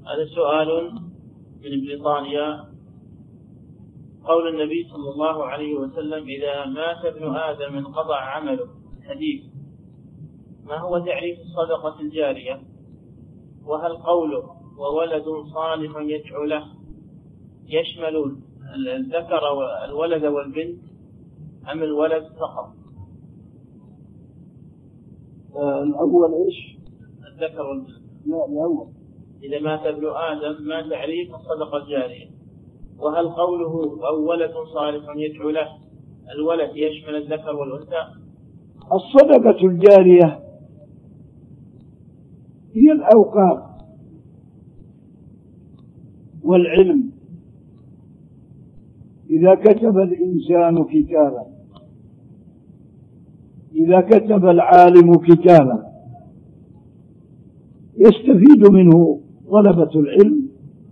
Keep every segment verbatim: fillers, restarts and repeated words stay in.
هذا سؤال من بريطانيا. قول النبي صلى الله عليه وسلم: إذا مات ابن آدم انقطع عمله. حديث، ما هو تعريف الصدقة الجارية؟ وهل قوله وولد صالح يدعو له يشمل الذكر والولد والبنت أم الولد فقط؟ آه الأول إيش؟ الذكر والبنت. لا الأول. إذا مات ابن آدم ما تعريف الصدقة الجارية؟ وهل قوله أو ولد صالح يدعو له الولد يشمل الذكر والأنثى؟ الصدقة الجارية هي الأوقاف والعلم. إذا كتب الإنسان كتابا، إذا كتب العالم كتابا يستفيد منه طلبة العلم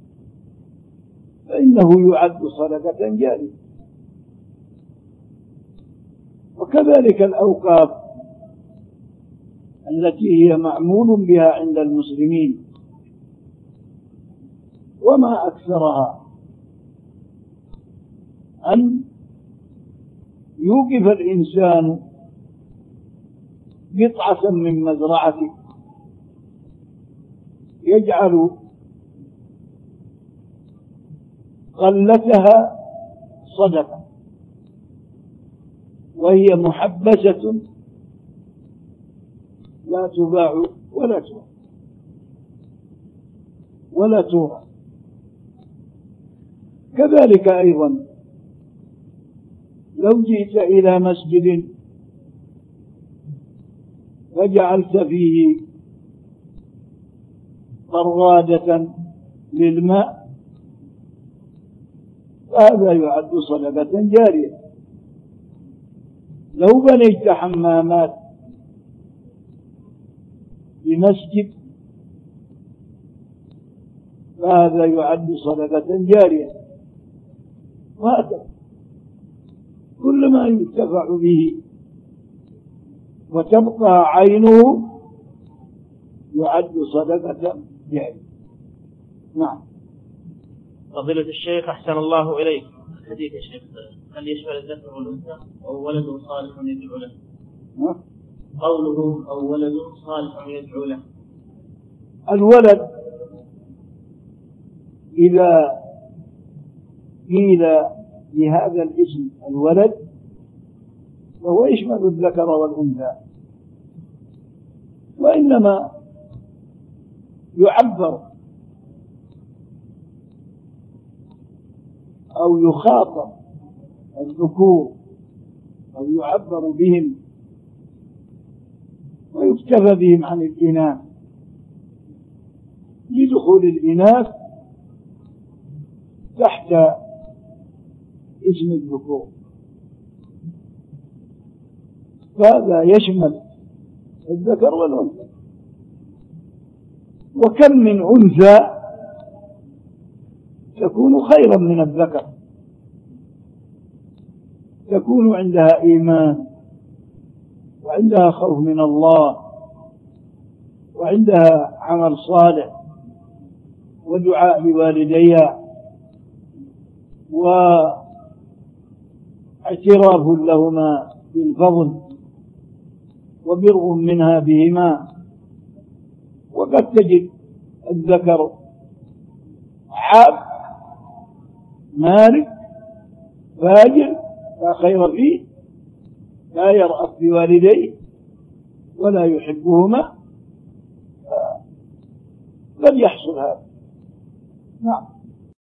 فإنه يعد صدقة جارية. وكذلك الأوقاف التي هي معمول بها عند المسلمين وما أكثرها، أن يوقف الإنسان قطعة من مزرعته يجعل قلتها صدقة، وهي محبسة لا تباع ولا تباع ولا تورى. كذلك أيضا لو جئت إلى مسجد فجعلت فيه طرادة للماء فهذا يعد صدقة جارية. لو بنيت حمامات بمسجد فهذا يعد صدقة جارية. وهكذا كل ما ينتفع به وتبقى عينه يعد صدقة جارية. نعم. فضيلة الشيخ أحسن الله إليك، الحديث يا شيخ هل يشمل الذكر والأنثى أو ولد صالح يدعو له؟ قوله أو ولد صالح يدعو له، الولد إذا قيل بهذا الاسم الولد فهو يشمل الذكر والأنثى، وإنما يعبر أو يخاطب الذكور أو يعبر بهم ويكتفى بهم عن الإناث لدخول الإناث تحت اسم الذكور، فهذا يشمل الذكر والأنثى. وكم من أنثى تكون خيرا من الذكر، تكون عندها إيمان وعندها خوف من الله وعندها عمل صالح ودعاء لوالديها واعتراف لهما بالفضل وبر منها بهما. وقد تجد الذكر عاب مالك فاجر لا خير فيه، لا يرأف بوالديه ولا يحبهما، قد يحصل هذا. نعم.